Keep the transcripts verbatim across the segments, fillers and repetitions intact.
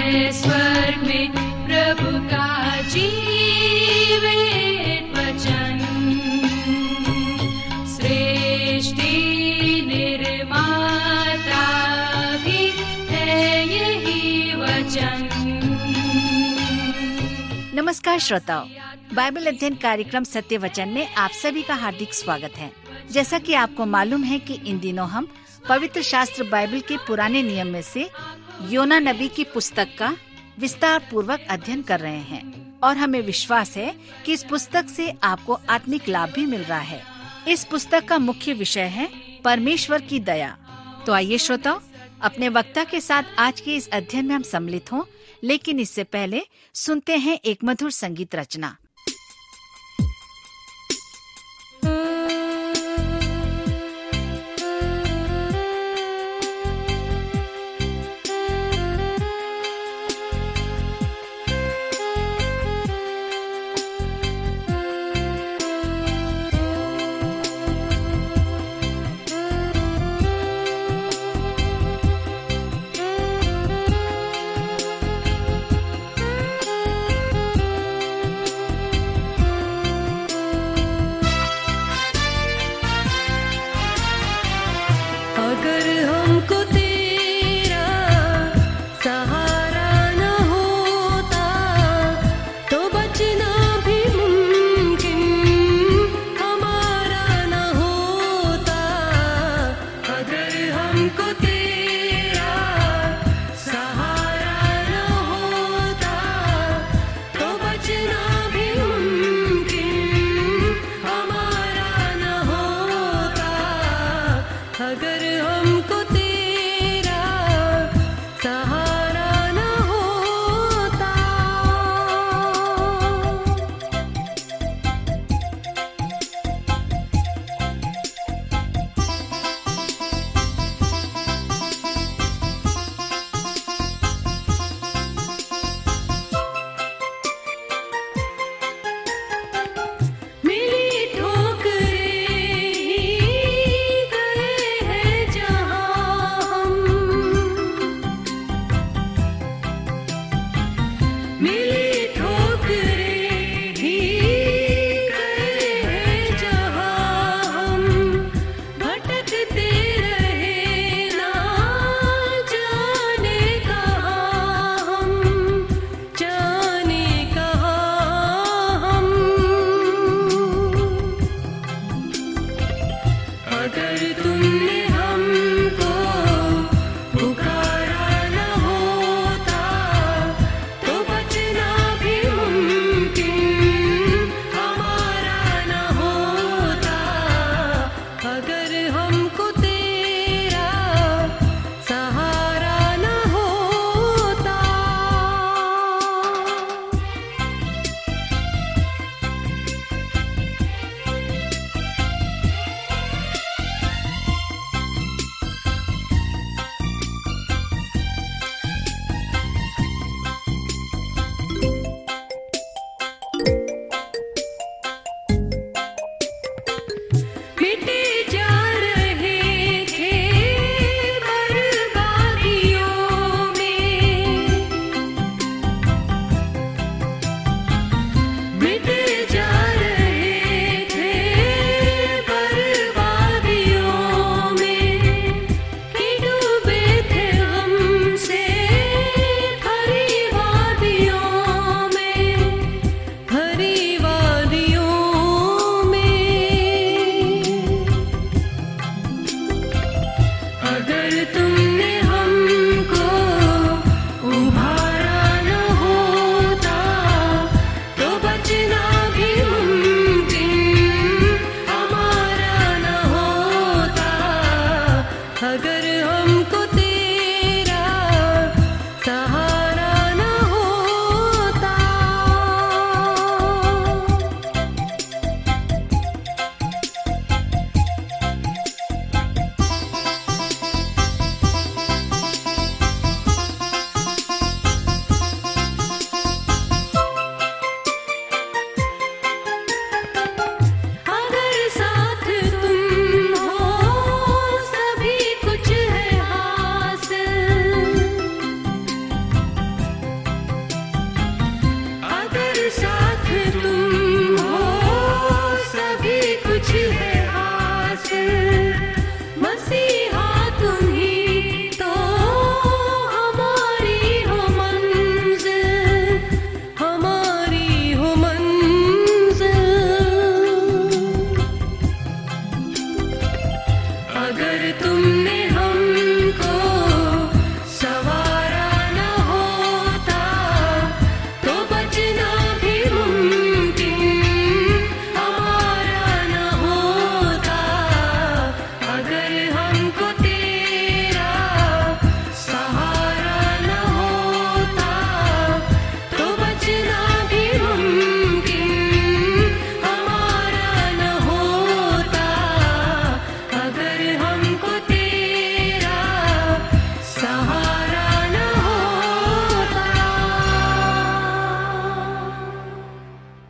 है स्वर्ग में प्रभु का जीवित वचन। सृष्टि निर्माता भी है यही वचन। नमस्कार श्रोताओ, बाइबल अध्ययन कार्यक्रम सत्य वचन में आप सभी का हार्दिक स्वागत है। जैसा कि आपको मालूम है कि इन दिनों हम पवित्र शास्त्र बाइबल के पुराने नियम में से योना नबी की पुस्तक का विस्तार पूर्वक अध्ययन कर रहे हैं और हमें विश्वास है कि इस पुस्तक से आपको आत्मिक लाभ भी मिल रहा है। इस पुस्तक का मुख्य विषय है परमेश्वर की दया। तो आइए श्रोताओ, अपने वक्ता के साथ आज के इस अध्ययन में हम सम्मिलित हों, लेकिन इससे पहले सुनते हैं एक मधुर संगीत रचना।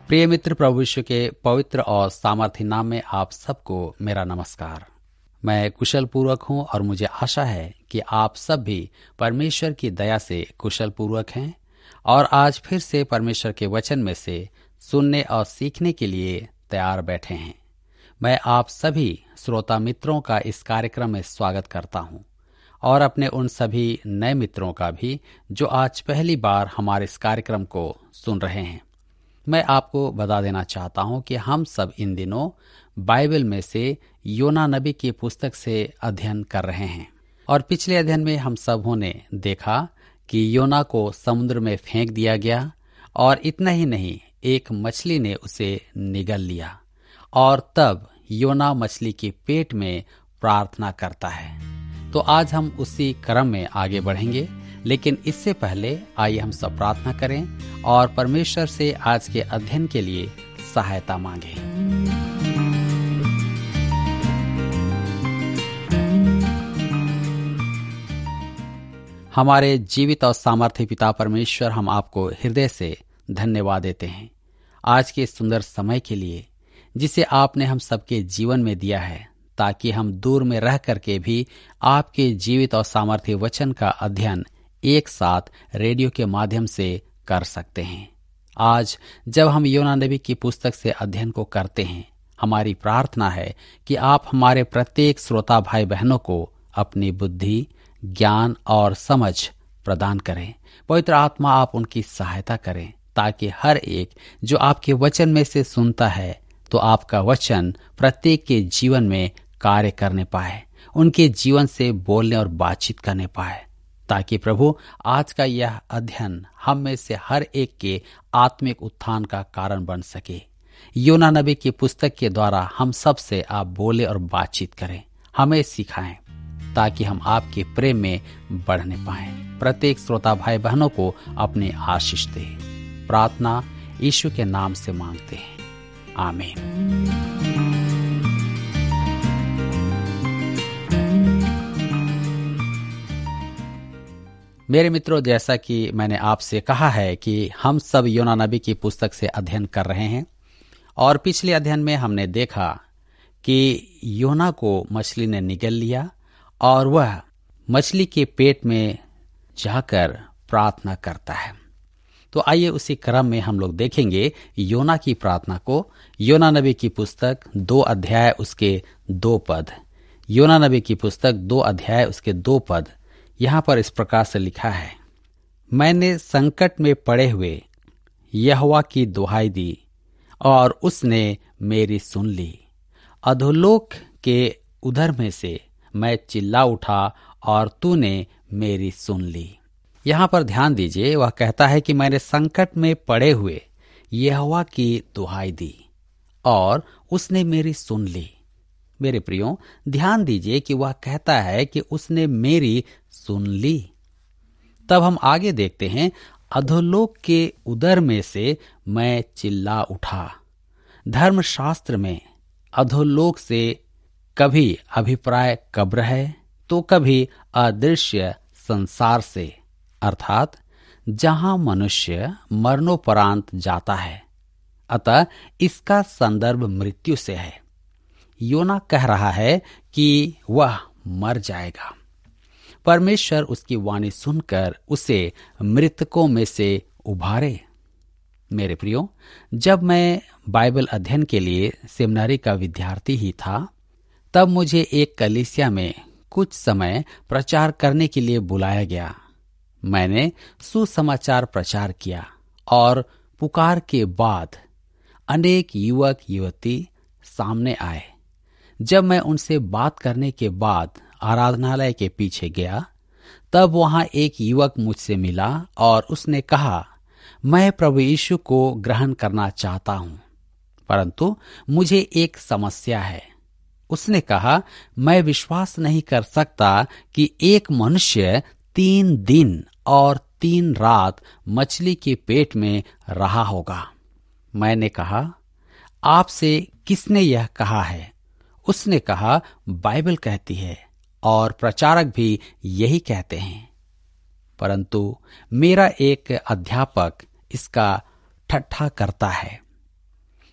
प्रिय मित्र, प्रभु यीशु के पवित्र और सामर्थी नाम में आप सबको मेरा नमस्कार। मैं कुशल पूर्वक हूँ और मुझे आशा है कि आप सब भी परमेश्वर की दया से कुशल पूर्वक हैं और आज फिर से परमेश्वर के वचन में से सुनने और सीखने के लिए तैयार बैठे हैं। मैं आप सभी श्रोता मित्रों का इस कार्यक्रम में स्वागत करता हूँ और अपने उन सभी नए मित्रों का भी जो आज पहली बार हमारे इस कार्यक्रम को सुन रहे हैं। मैं आपको बता देना चाहता हूं कि हम सब इन दिनों बाइबल में से योना नबी की पुस्तक से अध्ययन कर रहे हैं और पिछले अध्ययन में हम सबों ने देखा कि योना को समुद्र में फेंक दिया गया और इतना ही नहीं, एक मछली ने उसे निगल लिया और तब योना मछली के पेट में प्रार्थना करता है। तो आज हम उसी क्रम में आगे बढ़ेंगे, लेकिन इससे पहले आइए हम सब प्रार्थना करें और परमेश्वर से आज के अध्ययन के लिए सहायता मांगें। हमारे जीवित और सामर्थ्य पिता परमेश्वर, हम आपको हृदय से धन्यवाद देते हैं आज के सुंदर समय के लिए जिसे आपने हम सबके जीवन में दिया है, ताकि हम दूर में रह करके भी आपके जीवित और सामर्थ्य वचन का अध्ययन एक साथ रेडियो के माध्यम से कर सकते हैं। आज जब हम योना नबी की पुस्तक से अध्ययन को करते हैं, हमारी प्रार्थना है कि आप हमारे प्रत्येक श्रोता भाई बहनों को अपनी बुद्धि, ज्ञान और समझ प्रदान करें। पवित्र आत्मा आप उनकी सहायता करें ताकि हर एक जो आपके वचन में से सुनता है तो आपका वचन प्रत्येक के जीवन में कार्य करने पाए, उनके जीवन से बोलने और बातचीत करने पाए, ताकि प्रभु आज का यह अध्ययन हम में से हर एक के आत्मिक उत्थान का कारण बन सके। योना नबी की पुस्तक के द्वारा हम सब से आप बोले और बातचीत करें, हमें सिखाएं ताकि हम आपके प्रेम में बढ़ने पाएं। प्रत्येक श्रोता भाई बहनों को अपने आशीष दे। प्रार्थना यीशु के नाम से मांगते हैं, आमीन। मेरे मित्रों, जैसा कि मैंने आपसे कहा है कि हम सब योना नबी की पुस्तक से अध्ययन कर रहे हैं और पिछले अध्ययन में हमने देखा कि योना को मछली ने निगल लिया और वह मछली के पेट में जाकर प्रार्थना करता है। तो आइए उसी क्रम में हम लोग देखेंगे योना की प्रार्थना को। योना नबी की पुस्तक दो अध्याय उसके दो पद। योना नबी की पुस्तक दो अध्याय उसके दो पद यहाँ पर इस प्रकार से लिखा है, मैंने संकट में पड़े हुए यहोवा की दुहाई दी और उसने मेरी सुन ली। अधोलोक के उधर में से मैं चिल्ला उठा और तूने मेरी सुन ली। यहाँ पर ध्यान दीजिए, वह कहता है कि मैंने संकट में पड़े हुए यहोवा की दुहाई दी और उसने मेरी सुन ली। मेरे प्रियो, ध्यान दीजिए कि वह कहता है कि उसने मेरी सुन ली। तब हम आगे देखते हैं, अधोलोक के उदर में से मैं चिल्ला उठा। धर्मशास्त्र में अधोलोक से कभी अभिप्राय कब्र है तो कभी अदृश्य संसार से, अर्थात जहां मनुष्य मरणोपरांत जाता है। अतः इसका संदर्भ मृत्यु से है। योना कह रहा है कि वह मर जाएगा। परमेश्वर उसकी वाणी सुनकर उसे मृतकों में से उभारे। मेरे प्रियो, जब मैं बाइबल अध्ययन के लिए सेमिनारी का विद्यार्थी ही था, तब मुझे एक कलीसिया में कुछ समय प्रचार करने के लिए बुलाया गया। मैंने सुसमाचार प्रचार किया और पुकार के बाद अनेक युवक युवती सामने आए। जब मैं उनसे बात करने के बाद आराधनालय के पीछे गया, तब वहां एक युवक मुझसे मिला और उसने कहा, मैं प्रभु यीशु को ग्रहण करना चाहता हूं, परंतु मुझे एक समस्या है। उसने कहा, मैं विश्वास नहीं कर सकता कि एक मनुष्य तीन दिन और तीन रात मछली के पेट में रहा होगा। मैंने कहा, आपसे किसने यह कहा है? उसने कहा, बाइबल कहती है और प्रचारक भी यही कहते हैं। परंतु मेरा एक अध्यापक इसका ठट्ठा करता है।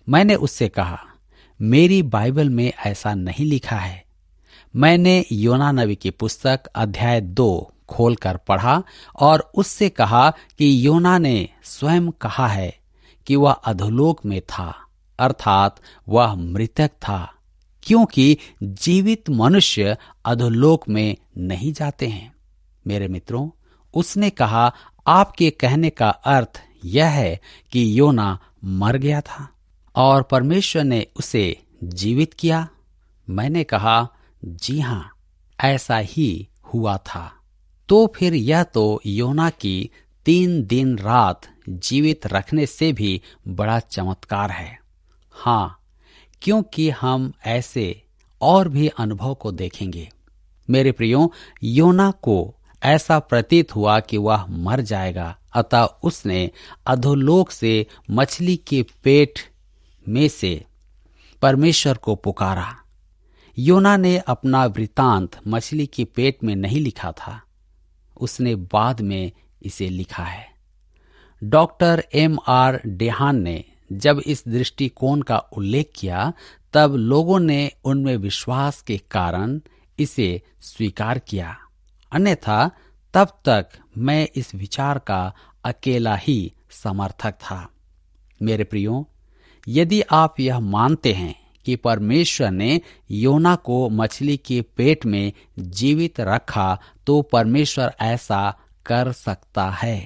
मैंने उससे कहा, मेरी बाइबल में ऐसा नहीं लिखा है। मैंने योना नबी की पुस्तक अध्याय दो खोलकर पढ़ा और उससे कहा कि योना ने स्वयं कहा है कि वह अधोलोक में था, अर्थात वह मृतक था, क्योंकि जीवित मनुष्य अधोलोक में नहीं जाते हैं। मेरे मित्रों, उसने कहा, आपके कहने का अर्थ यह है कि योना मर गया था और परमेश्वर ने उसे जीवित किया। मैंने कहा, जी हां, ऐसा ही हुआ था। तो फिर यह तो योना की तीन दिन रात जीवित रखने से भी बड़ा चमत्कार है। हाँ, क्योंकि हम ऐसे और भी अनुभव को देखेंगे। मेरे प्रियो, योना को ऐसा प्रतीत हुआ कि वह मर जाएगा, अतः उसने अधोलोक से मछली के पेट में से परमेश्वर को पुकारा। योना ने अपना वृतांत मछली के पेट में नहीं लिखा था, उसने बाद में इसे लिखा है। डॉक्टर एम आर डेहान ने जब इस दृष्टिकोण का उल्लेख किया, तब लोगों ने उनमें विश्वास के कारण इसे स्वीकार किया, अन्यथा तब तक मैं इस विचार का अकेला ही समर्थक था। मेरे प्रियो, यदि आप यह मानते हैं कि परमेश्वर ने योना को मछली के पेट में जीवित रखा, तो परमेश्वर ऐसा कर सकता है।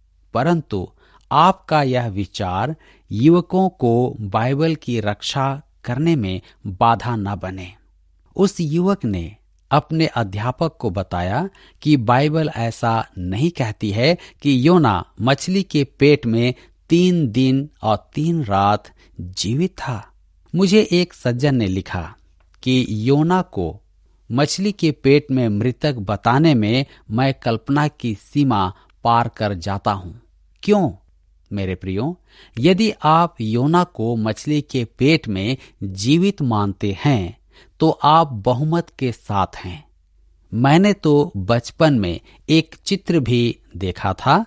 परंतु आपका यह विचार युवकों को बाइबल की रक्षा करने में बाधा न बने। उस युवक ने अपने अध्यापक को बताया कि बाइबल ऐसा नहीं कहती है कि योना मछली के पेट में तीन दिन और तीन रात जीवित था। मुझे एक सज्जन ने लिखा कि योना को मछली के पेट में मृतक बताने में मैं कल्पना की सीमा पार कर जाता हूं। क्यों? मेरे प्रियो, यदि आप योना को मछली के पेट में जीवित मानते हैं तो आप बहुमत के साथ हैं। मैंने तो बचपन में एक चित्र भी देखा था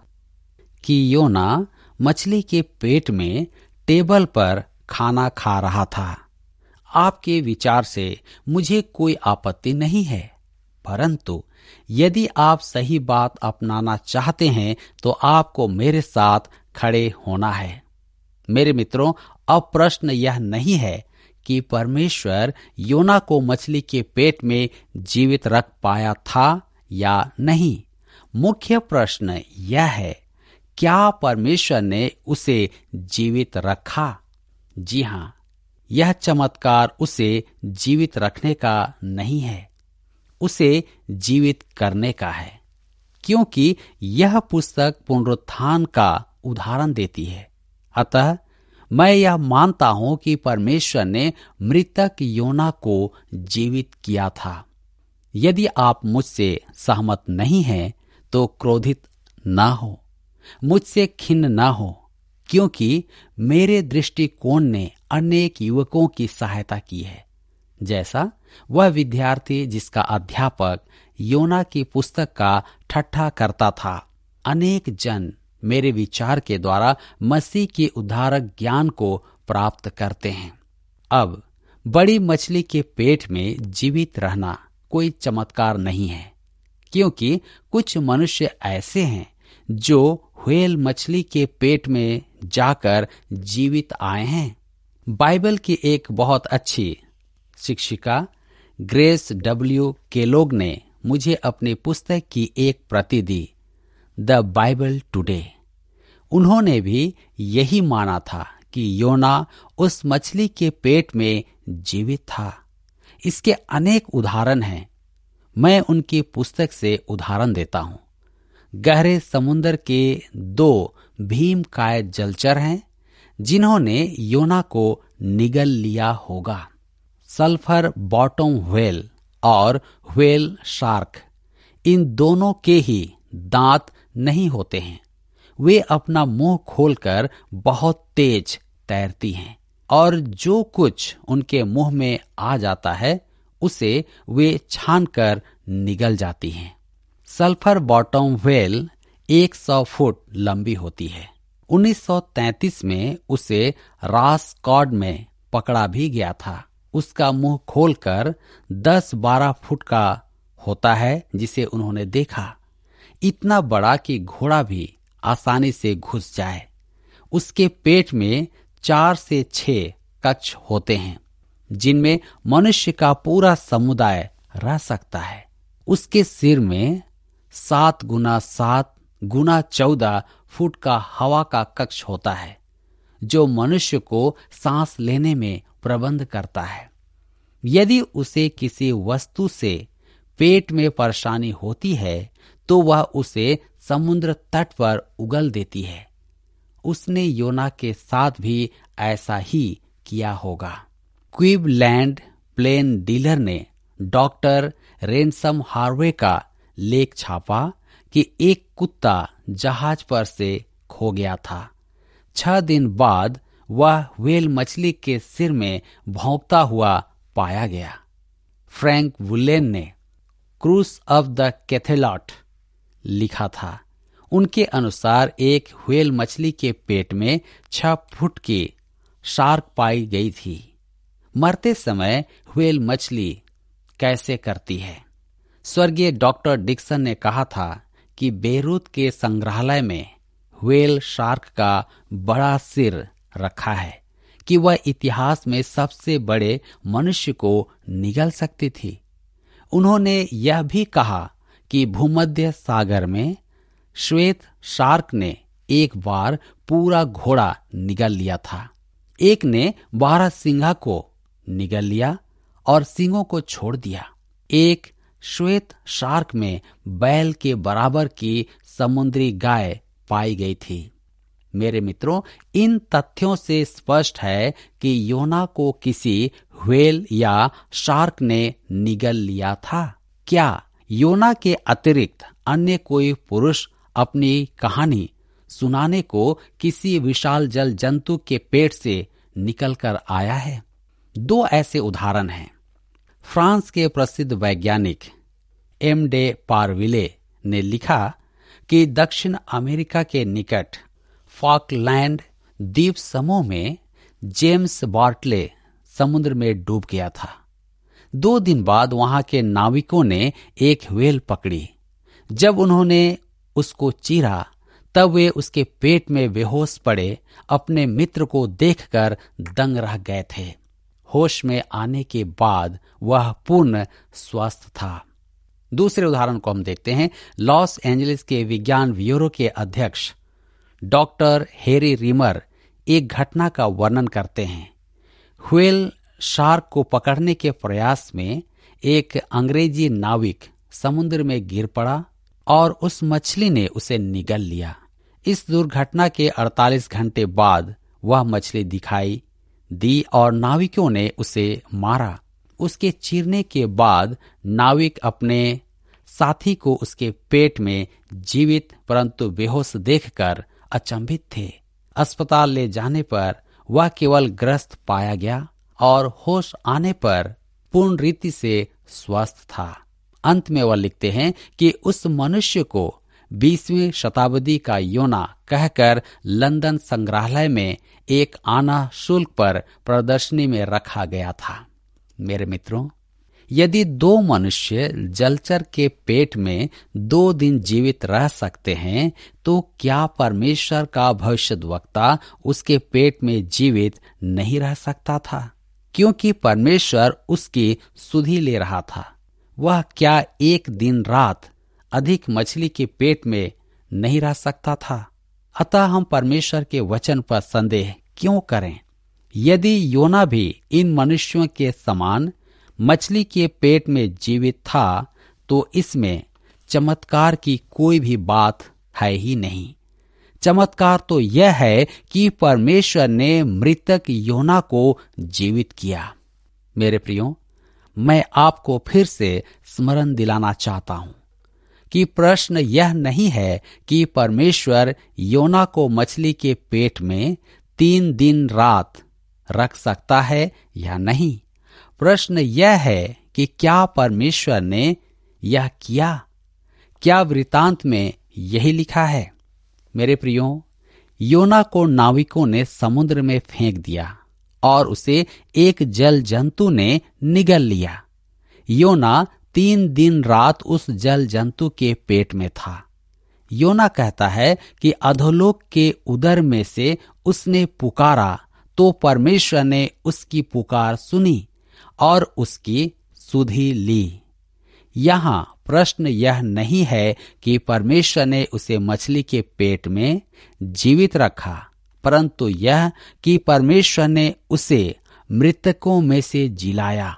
कि योना मछली के पेट में टेबल पर खाना खा रहा था। आपके विचार से मुझे कोई आपत्ति नहीं है, परंतु यदि आप सही बात अपनाना चाहते हैं तो आपको मेरे साथ खड़े होना है। मेरे मित्रों, अब प्रश्न यह नहीं है कि परमेश्वर योना को मछली के पेट में जीवित रख पाया था या नहीं। मुख्य प्रश्न यह है, क्या परमेश्वर ने उसे जीवित रखा? जी हां, यह चमत्कार उसे जीवित रखने का नहीं है, उसे जीवित करने का है, क्योंकि यह पुस्तक पुनरुत्थान का उदाहरण देती है। अतः मैं यह मानता हूं कि परमेश्वर ने मृतक योना को जीवित किया था। यदि आप मुझसे सहमत नहीं हैं तो क्रोधित ना हो, मुझसे खिन्न ना हो, क्योंकि मेरे दृष्टिकोण ने अनेक युवकों की सहायता की है। जैसा वह विद्यार्थी जिसका अध्यापक योना की पुस्तक का ठट्ठा करता था, अनेक जन मेरे विचार के द्वारा मसीह के उद्धारक ज्ञान को प्राप्त करते हैं। अब बड़ी मछली के पेट में जीवित रहना कोई चमत्कार नहीं है, क्योंकि कुछ मनुष्य ऐसे हैं जो व्हेल मछली के पेट में जाकर जीवित आए हैं। बाइबल की एक बहुत अच्छी शिक्षिका ग्रेस डब्ल्यू केलोग ने मुझे अपनी पुस्तक की एक प्रति दी, द बाइबल टुडे। उन्होंने भी यही माना था कि योना उस मछली के पेट में जीवित था। इसके अनेक उदाहरण हैं। मैं उनकी पुस्तक से उदाहरण देता हूं। गहरे समुद्र के दो भीमकाय जलचर हैं जिन्होंने योना को निगल लिया होगा, सल्फर बॉटम व्हेल और व्हेल शार्क। इन दोनों के ही दांत नहीं होते हैं। वे अपना मुंह खोलकर बहुत तेज तैरती हैं और जो कुछ उनके मुंह में आ जाता है उसे वे छानकर निगल जाती हैं। सल्फर बॉटम व्हेल एक सौ फुट लंबी होती है। उन्नीस सौ तैंतीस में उसे रासकॉड में पकड़ा भी गया था। उसका मुंह खोलकर दस बारह फुट का होता है, जिसे उन्होंने देखा। इतना बड़ा कि घोड़ा भी आसानी से घुस जाए। उसके पेट में चार से छह कक्ष होते हैं, जिनमें मनुष्य का पूरा समुदाय रह सकता है। उसके सिर में सात गुना सात गुना चौदह फुट का हवा का कक्ष होता है, जो मनुष्य को सांस लेने में प्रबंध करता है। यदि उसे किसी वस्तु से पेट में परेशानी होती है तो वह उसे समुद्र तट पर उगल देती है। उसने योना के साथ भी ऐसा ही किया होगा। क्वीबलैंड प्लेन डीलर ने डॉक्टर रेनसम हार्वे का लेख छापा कि एक कुत्ता जहाज पर से खो गया था। छह दिन बाद वह व्हेल मछली के सिर में भौंकता हुआ पाया गया। फ्रैंक वुलेन ने क्रूज ऑफ द कैथेलॉट लिखा था। उनके अनुसार एक व्हेल मछली के पेट में छह फुट की शार्क पाई गई थी। मरते समय व्हेल मछली कैसे करती है? स्वर्गीय डॉक्टर डिक्सन ने कहा था कि बेरूत के संग्रहालय में व्हेल शार्क का बड़ा सिर रखा है कि वह इतिहास में सबसे बड़े मनुष्य को निगल सकती थी। उन्होंने यह भी कहा कि भूमध्य सागर में श्वेत शार्क ने एक बार पूरा घोड़ा निगल लिया था। एक ने बारह सिंगा को निगल लिया और सिंगों को छोड़ दिया। एक श्वेत शार्क में बैल के बराबर की समुद्री गाय पाई गई थी। मेरे मित्रों, इन तथ्यों से स्पष्ट है कि योना को किसी व्हेल या शार्क ने निगल लिया था। क्या योना के अतिरिक्त अन्य कोई पुरुष अपनी कहानी सुनाने को किसी विशाल जल जंतु के पेट से निकलकर आया है? दो ऐसे उदाहरण हैं। फ्रांस के प्रसिद्ध वैज्ञानिक एम डे पारविले ने लिखा कि दक्षिण अमेरिका के निकट फॉकलैंड द्वीप समूह में जेम्स बार्टले समुद्र में डूब गया था। दो दिन बाद वहां के नाविकों ने एक व्हेल पकड़ी। जब उन्होंने उसको चीरा तब वे उसके पेट में बेहोश पड़े अपने मित्र को देखकर दंग रह गए थे। होश में आने के बाद वह पूर्ण स्वस्थ था। दूसरे उदाहरण को हम देखते हैं। लॉस एंजलिस के विज्ञान ब्यूरो के अध्यक्ष डॉक्टर हैरी रीमर एक घटना का वर्णन करते हैं। व्हेल शार्क को पकड़ने के प्रयास में एक अंग्रेजी नाविक समुद्र में गिर पड़ा और उस मछली ने उसे निगल लिया। इस दुर्घटना के अड़तालीस घंटे बाद वह मछली दिखाई दी और नाविकों ने उसे मारा। उसके चीरने के बाद नाविक अपने साथी को उसके पेट में जीवित परंतु बेहोश देखकर अचंभित थे। अस्पताल ले जाने पर वह केवल ग्रस्त पाया गया और होश आने पर पूर्ण रीति से स्वस्थ था। अंत में वह लिखते हैं कि उस मनुष्य को बीसवीं शताब्दी का योना कहकर लंदन संग्रहालय में एक आना शुल्क पर प्रदर्शनी में रखा गया था। मेरे मित्रों, यदि दो मनुष्य जलचर के पेट में दो दिन जीवित रह सकते हैं तो क्या परमेश्वर का भविष्यद्वक्ता उसके पेट में जीवित नहीं रह सकता था? क्योंकि परमेश्वर उसकी सुधि ले रहा था। वह क्या एक दिन रात अधिक मछली के पेट में नहीं रह सकता था? अतः हम परमेश्वर के वचन पर संदेह क्यों करें? यदि योना भी इन मनुष्यों के समान मछली के पेट में जीवित था तो इसमें चमत्कार की कोई भी बात है ही नहीं। चमत्कार तो यह है कि परमेश्वर ने मृतक योना को जीवित किया। मेरे प्रियो, मैं आपको फिर से स्मरण दिलाना चाहता हूं कि प्रश्न यह नहीं है कि परमेश्वर योना को मछली के पेट में तीन दिन रात रख सकता है या नहीं। प्रश्न यह है कि क्या परमेश्वर ने यह किया? क्या वृतांत में यही लिखा है? मेरे प्रियो, योना को नाविकों ने समुद्र में फेंक दिया और उसे एक जल जंतु ने निगल लिया। योना तीन दिन रात उस जल जंतु के पेट में था। योना कहता है कि अधोलोक के उदर में से उसने पुकारा तो परमेश्वर ने उसकी पुकार सुनी और उसकी सुधि ली। यहाँ प्रश्न यह नहीं है कि परमेश्वर ने उसे मछली के पेट में जीवित रखा, परंतु यह कि परमेश्वर ने उसे मृतकों में से जिलाया।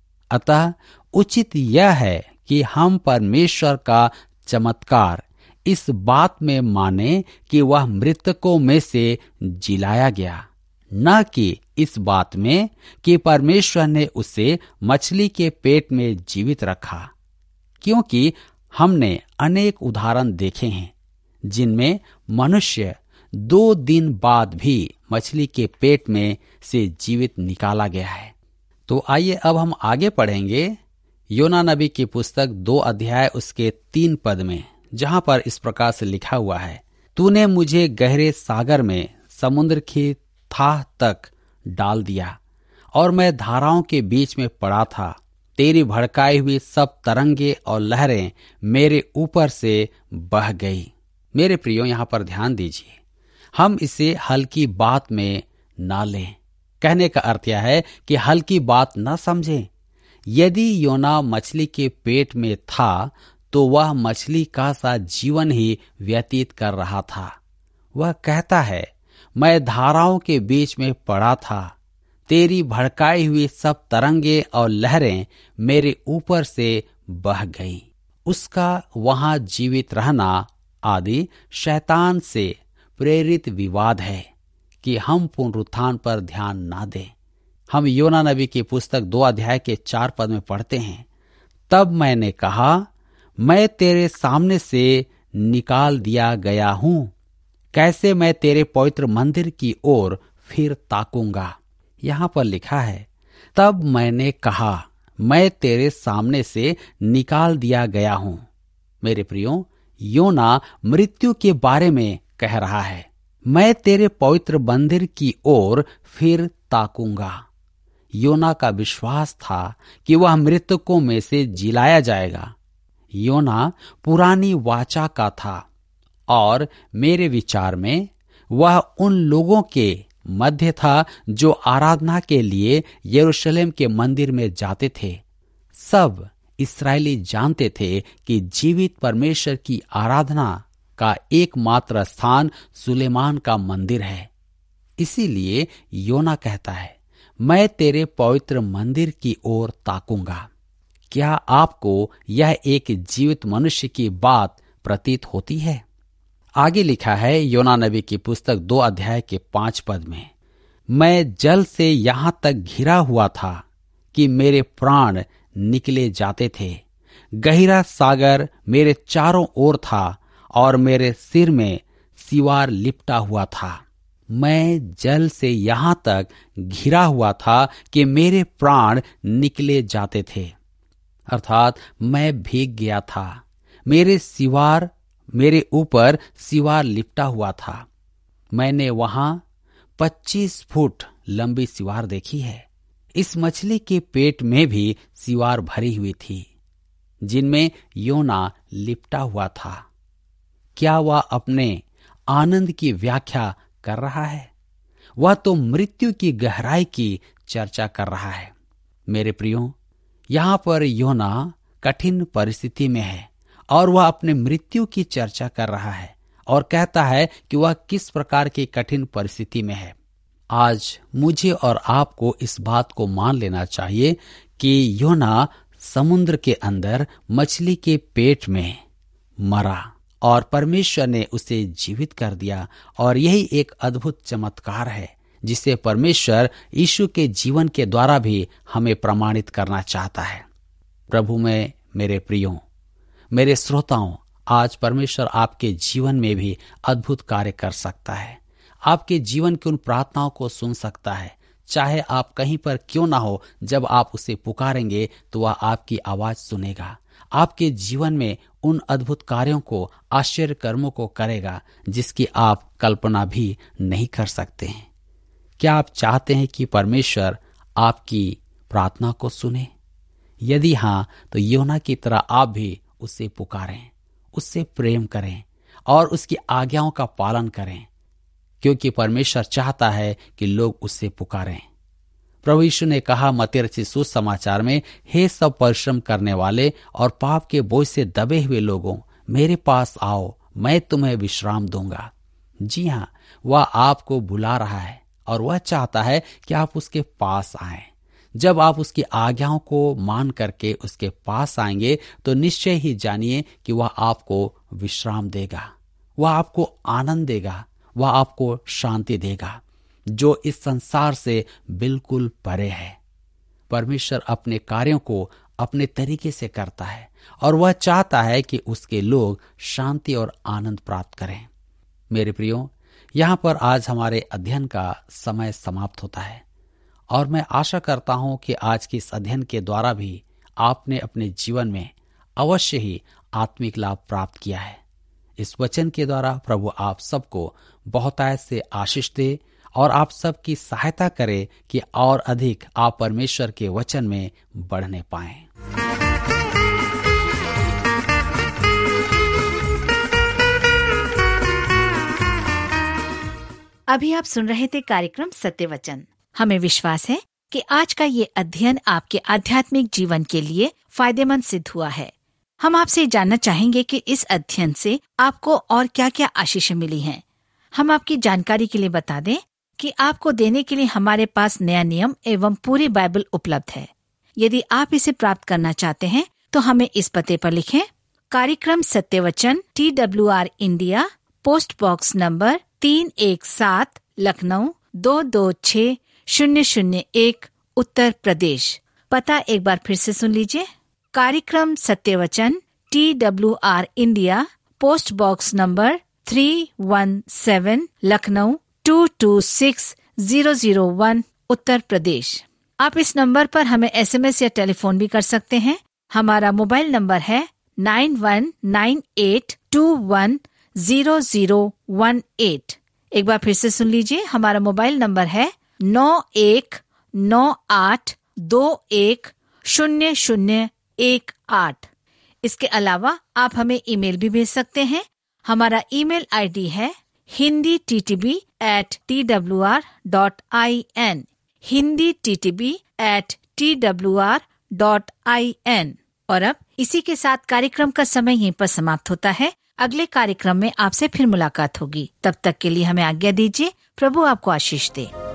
अतः उचित यह है कि हम परमेश्वर का चमत्कार इस बात में माने कि वह मृतकों में से जिलाया गया, न कि इस बात में कि परमेश्वर ने उसे मछली के पेट में जीवित रखा, क्योंकि हमने अनेक उदाहरण देखे हैं जिनमें मनुष्य दो दिन बाद भी मछली के पेट में से जीवित निकाला गया है। तो आइए अब हम आगे पढ़ेंगे योना नबी की पुस्तक दो अध्याय उसके तीन पद में, जहां पर इस प्रकार से लिखा हुआ है, तूने मुझे गहरे सागर में समुद्र की थाह तक डाल दिया और मैं धाराओं के बीच में पड़ा था। तेरी भड़काई हुई सब तरंगे और लहरें मेरे ऊपर से बह गई। मेरे प्रियो, यहाँ पर ध्यान दीजिए, हम इसे हल्की बात में ना लें। कहने का अर्थ यह है कि हल्की बात न समझें। यदि योना मछली के पेट में था तो वह मछली का सा जीवन ही व्यतीत कर रहा था। वह कहता है, मैं धाराओं के बीच में पड़ा था, तेरी भड़काई हुई सब तरंगे और लहरें मेरे ऊपर से बह गई। उसका वहां जीवित रहना आदि शैतान से प्रेरित विवाद है कि हम पुनरुत्थान पर ध्यान ना दें। हम योना नबी की पुस्तक दो अध्याय के चार पद में पढ़ते हैं, तब मैंने कहा, मैं तेरे सामने से निकाल दिया गया हूं, कैसे मैं तेरे पवित्र मंदिर की ओर फिर ताकूंगा। यहां पर लिखा है, तब मैंने कहा, मैं तेरे सामने से निकाल दिया गया हूं। मेरे प्रियो, योना मृत्यु के बारे में कह रहा है, मैं तेरे पवित्र मंदिर की ओर फिर ताकूंगा। योना का विश्वास था कि वह मृतकों में से जिलाया जाएगा। योना पुरानी वाचा का था और मेरे विचार में वह उन लोगों के मध्य था जो आराधना के लिए यरूशलेम के मंदिर में जाते थे। सब इस्राएली जानते थे कि जीवित परमेश्वर की आराधना का एकमात्र स्थान सुलेमान का मंदिर है। इसीलिए योना कहता है, मैं तेरे पवित्र मंदिर की ओर ताकूंगा। क्या आपको यह एक जीवित मनुष्य की बात प्रतीत होती है? आगे लिखा है योना नबी की पुस्तक दो अध्याय के पांच पद में, मैं जल से यहां तक घिरा हुआ था कि मेरे प्राण निकले जाते थे। गहरा सागर मेरे चारों ओर था और मेरे सिर में सिवार लिपटा हुआ था। मैं जल से यहां तक घिरा हुआ था कि मेरे प्राण निकले जाते थे, अर्थात मैं भीग गया था। मेरे सिवार मेरे ऊपर सिवार लिपटा हुआ था। मैंने वहां पच्चीस फुट लंबी सिवार देखी है। इस मछली के पेट में भी सिवार भरी हुई थी जिनमें योना लिपटा हुआ था। क्या वह अपने आनंद की व्याख्या कर रहा है? वह तो मृत्यु की गहराई की चर्चा कर रहा है। मेरे प्रियो, यहां पर योना कठिन परिस्थिति में है और वह अपने मृत्यु की चर्चा कर रहा है और कहता है कि वह किस प्रकार की कठिन परिस्थिति में है। आज मुझे और आपको इस बात को मान लेना चाहिए कि योना समुद्र के अंदर मछली के पेट में मरा और परमेश्वर ने उसे जीवित कर दिया, और यही एक अद्भुत चमत्कार है जिसे परमेश्वर यीशु के जीवन के द्वारा भी हमें प्रमाणित करना चाहता है। प्रभु में मेरे प्रियो, मेरे श्रोताओं, आज परमेश्वर आपके जीवन में भी अद्भुत कार्य कर सकता है। आपके जीवन की उन प्रार्थनाओं को सुन सकता है। चाहे आप कहीं पर क्यों ना हो, जब आप उसे पुकारेंगे तो वह आपकी आवाज सुनेगा। आपके जीवन में उन अद्भुत कार्यों को, आश्चर्य कर्मों को करेगा जिसकी आप कल्पना भी नहीं कर सकते हैं। क्या आप चाहते हैं कि परमेश्वर आपकी प्रार्थना को सुने? यदि हाँ, तो योना की तरह आप भी उससे पुकारें, उससे प्रेम करें और उसकी आज्ञाओं का पालन करें, क्योंकि परमेश्वर चाहता है कि लोग उससे पुकारें। प्रभु यीशु ने कहा मत्ती रचित सुसमाचार में, हे सब परिश्रम करने वाले और पाप के बोझ से दबे हुए लोगों, मेरे पास आओ, मैं तुम्हें विश्राम दूंगा। जी हाँ, वह आपको बुला रहा है और वह चाहता है कि आप उसके पास आएं। जब आप उसकी आज्ञाओं को मान करके उसके पास आएंगे तो निश्चय ही जानिए कि वह आपको विश्राम देगा, वह आपको आनंद देगा, वह आपको शांति देगा जो इस संसार से बिल्कुल परे है। परमेश्वर अपने कार्यों को अपने तरीके से करता है और वह चाहता है कि उसके लोग शांति और आनंद प्राप्त करें। मेरे प्रियो, यहाँ पर आज हमारे अध्ययन का समय समाप्त होता है और मैं आशा करता हूं कि आज के इस अध्ययन के द्वारा भी आपने अपने जीवन में अवश्य ही आत्मिक लाभ प्राप्त किया है। इस वचन के द्वारा प्रभु आप सबको बहुतायत से आशीष दे और आप सबकी सहायता करे कि और अधिक आप परमेश्वर के वचन में बढ़ने पाएं। अभी आप सुन रहे थे कार्यक्रम सत्य वचन। हमें विश्वास है कि आज का ये अध्ययन आपके आध्यात्मिक जीवन के लिए फायदेमंद सिद्ध हुआ है। हम आपसे जानना चाहेंगे कि इस अध्ययन से आपको और क्या क्या आशीष मिली हैं। हम आपकी जानकारी के लिए बता दें कि आपको देने के लिए हमारे पास नया नियम एवं पूरी बाइबल उपलब्ध है। यदि आप इसे प्राप्त करना चाहते हैं तो हमें इस पते पर लिखें। कार्यक्रम सत्य वचन, T W R India, post box number तीन एक सात, लखनऊ दो दो छः शून्य शून्य एक, उत्तर प्रदेश। पता एक बार फिर से सुन लीजिए। कार्यक्रम सत्य वचन, T W R India, post box number three one seven, Lucknow two two six zero zero one, Uttar Pradesh. आप इस नंबर पर हमें एस एम एस या टेलीफोन भी कर सकते हैं। हमारा मोबाइल नंबर है nine one nine eight two one zero zero one eight. एक बार फिर से सुन लीजिए। हमारा मोबाइल नंबर है नौ एक नौ आठ दो एक शून्य शून्य एक आठ। इसके अलावा आप हमें ईमेल भी भेज सकते हैं। हमारा ईमेल आईडी है Hindi T T B at T W R dot I N, Hindi T T B at T W R dot I N. और अब इसी के साथ कार्यक्रम का समय यहीं पर समाप्त होता है। अगले कार्यक्रम में आपसे फिर मुलाकात होगी। तब तक के लिए हमें आज्ञा दीजिए। प्रभु आपको आशीष दे।